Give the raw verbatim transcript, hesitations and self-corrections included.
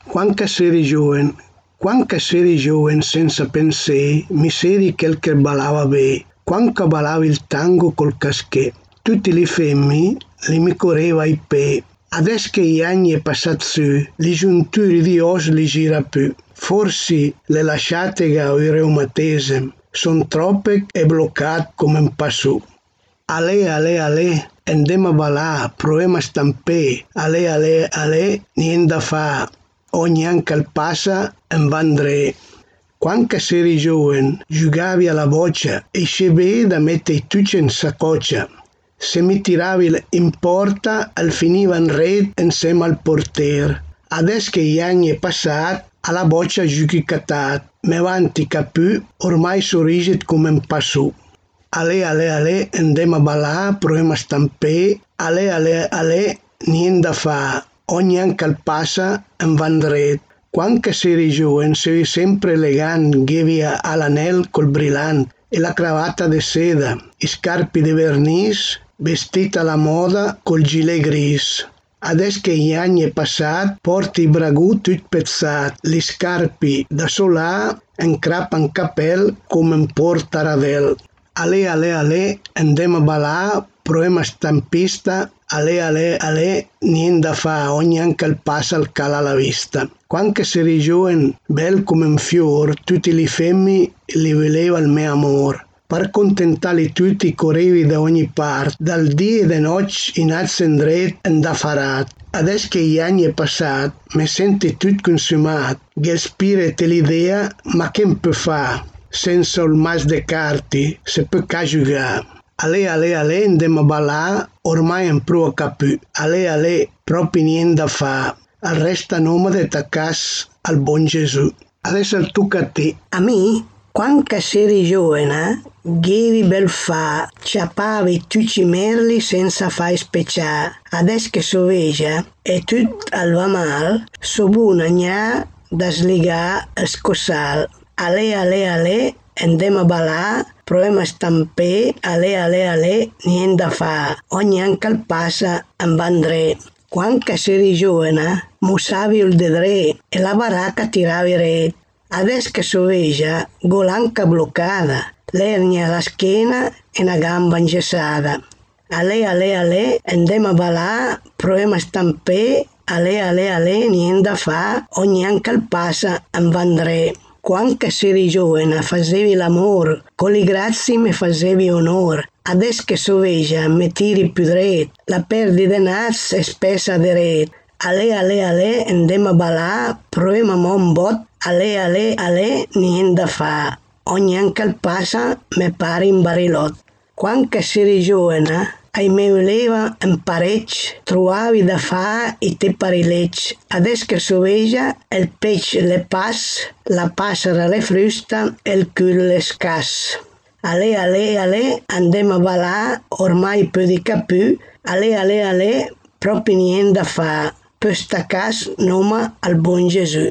Quando seri giovane, quando seri giovane senza pensare, mi seri quel che ballava bene. Quando ballava il tango col caschè, tutte le femmine li mi correva i pe. Adesso che gli anni è passato su, le giunture di os li gira più. Forse le lasciate che ho il reumatesimo, sono troppe e bloccate come un passù. Ale, ale, ale, andiamo a ballare, proviamo a stampare. Ale, ale, ale, niente da fare. Ogni anno che passa, un vandré. Quando seri giovane, giocavi alla boccia e scevevi da mettere tutto in saccoccia. Se mi tiravi in porta, al finiva in rete insieme al portiere. Adesso che gli anni è passato, alla boccia giochi catat. Me avanti capù, ormai sorrisi come un passù. Ale, ale, ale, andiamo a ballare, proviamo a stampare. Ale, ale, ale, niente da fare. Ogni anno che passa, un vandré. Quando seri giovane, sei sempre elegante, ghevi all'anello col brillante e la cravatta di seda, i scarpi di vernice, vestita alla moda col gilet gris. Adesso che gli anni è passato, porti i bragù tutti pezzati, le scarpe da solà, un crap in cappello come un portaravel. Ale, ale, ale, andiamo a ballare, proviamo a stampista. Ale, ale, ale, niente da fare, ogni anno che passa il cala alla vista. Quando seri giovane, bel come un fior, tutte le femmine li voleva il mio amore. Per contentarli tutti correvi da ogni parte, dal dì e da notte in alto in dritto e da farat. Adesso che gli anni è passato, mi sento tutto consumato, che spirite l'idea, ma che può fare? Senza il mas de carte, se può che giocare. Ale, ale, ale, andiamo a ballare, ormai un pro capù. Ale, ale, proprio niente da fare. Al resto nomade taccas al buon Gesù. Adesso tocca a te. A me, quando seri giovane, ghevi bel fa, ciappavi tutti i merli senza fai speciale. Adesso che so veggia e tutto va mal, so buona gnà da sligare e scossare. Ale, ale, ale, andiamo a ballare, proviamo a stampare, ale, ale, ale, niente da fare. Ogni anno che passa, un vandré. Quando seri giovane, mussavi il dedré e la baracca tiravi rete. Adesso che so veggia, golanca bloccata, l'ernia alla schiena e una gamba ingessata. Ale, ale, ale, andiamo a ballare, proviamo a stampare, ale, ale, ale, niente da fare. Ogni anno che passa, un vandré. Quando seri giovane facevi l'amore, con le grazie mi facevi onore. Adesso che so veggia, mi tiri più dritto, la perdi de naz e spessa de rete. Ale, ale, ale, andiamo a ballare, proviamo a un bot, ale, ale, ale, niente da fare. Ogni anno che passa, mi pare in barilot. Quando seri giovane, ai me voleva un parecchio, trovavi da fare i te parilecci. Adesso che so veggia, il pesce le passa, la passera le frusta e il culo le scassa. Ale, ale, ale, andiamo a ballare, ormai più di capù, ale, ale, ale, proprio niente da fare. Per sta casa, nome al buon Gesù.